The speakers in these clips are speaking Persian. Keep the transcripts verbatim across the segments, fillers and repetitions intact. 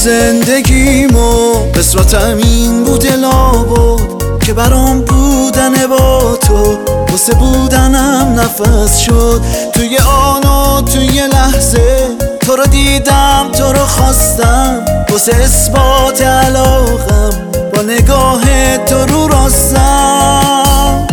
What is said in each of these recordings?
زندگیمو قسمتم این بوده لابد که برام بودن با تو واسه بودنم نفس شد. توی آن و توی لحظه تو رو دیدم، تو رو خواستم، واسه اثبات علاقم با نگاه تو رو راستم.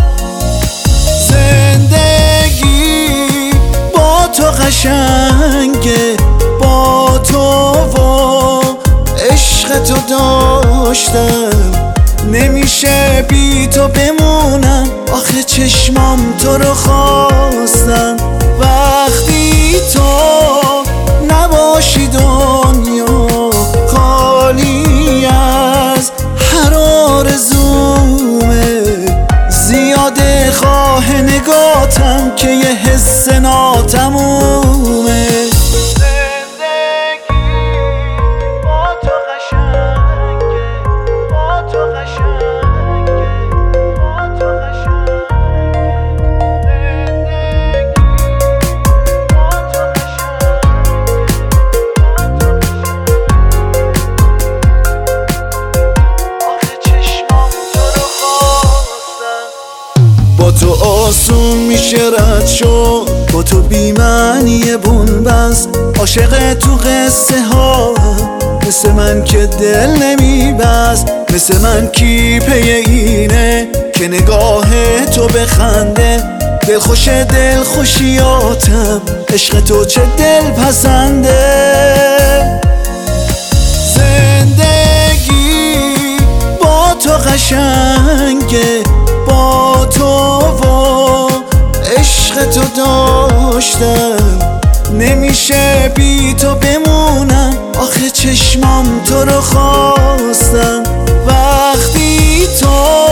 زندگی با تو قشنگه، با تو و عشق تو داشتم، نمیشه بی تو بمونم، آخه چشمام تو رو خواستن. وقتی تو نباشی دنیا خالی از هر آرزومه، زیاده خواه نگاتم که یه حس ناتمومه. با تو آسون میشه رد شد، با تو بی‌معنی بنبست، عاشق تو قصه ها مثل من که دل نمیبست. مثل من کی پی اینه که نگاه تو بخنده، دل خوش دل خوشیاتم، عشق تو چه دل پسنده. زندگی با تو قشنگه، با تو و عشق تو داشتم، نمیشه بی تو بمونم، آخه چشمام تو رو خواستن. وقتی تو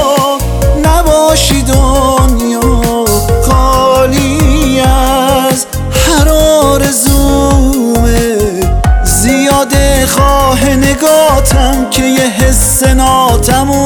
نباشی دنیا خالی از هر آرزومه، زیاده خواه نگاتم که یه حس ناتمومه.